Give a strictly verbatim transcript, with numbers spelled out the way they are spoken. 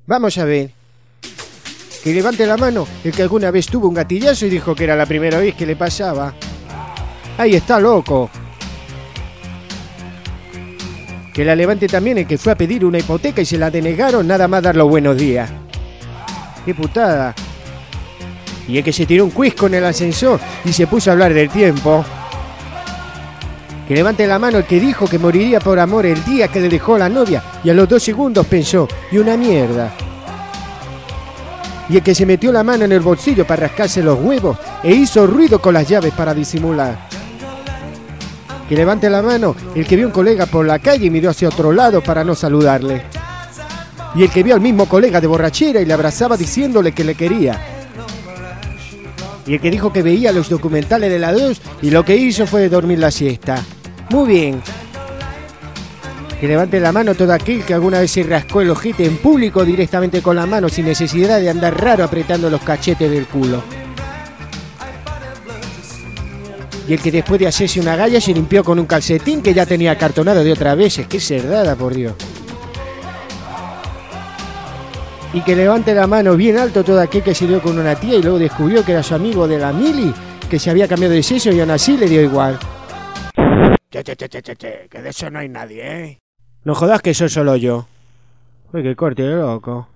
Vamos a ver. Que levante la mano el que alguna vez tuvo un gatillazo y dijo que era la primera vez que le pasaba. Ahí está, loco. Que la levante también el que fue a pedir una hipoteca y se la denegaron nada más dar los buenos días. ¡Qué putada! Y el que se tiró un cuisco en el ascensor y se puso a hablar del tiempo. Que levante la mano el que dijo que moriría por amor el día que le dejó la novia y a los dos segundos pensó, y una mierda. Y el que se metió la mano en el bolsillo para rascarse los huevos e hizo ruido con las llaves para disimular. Que levante la mano el que vio un colega por la calle y miró hacia otro lado para no saludarle. Y el que vio al mismo colega de borrachera y le abrazaba diciéndole que le quería. Y el que dijo que veía los documentales de la dos y lo que hizo fue dormir la siesta. Muy bien. Que levante la mano todo aquel que alguna vez se rascó el ojete en público directamente con la mano sin necesidad de andar raro apretando los cachetes del culo. Y el que después de hacerse una galla se limpió con un calcetín que ya tenía acartonado de otras veces. ¡Qué cerdada, por Dios! Y que levante la mano bien alto todo aquel que se dio con una tía y luego descubrió que era su amigo de la mili, que se había cambiado de sexo y aún así le dio igual. Che, che, che, che, che, che, que de eso no hay nadie, ¿eh? No jodas que soy solo yo. Uy, qué corte, loco.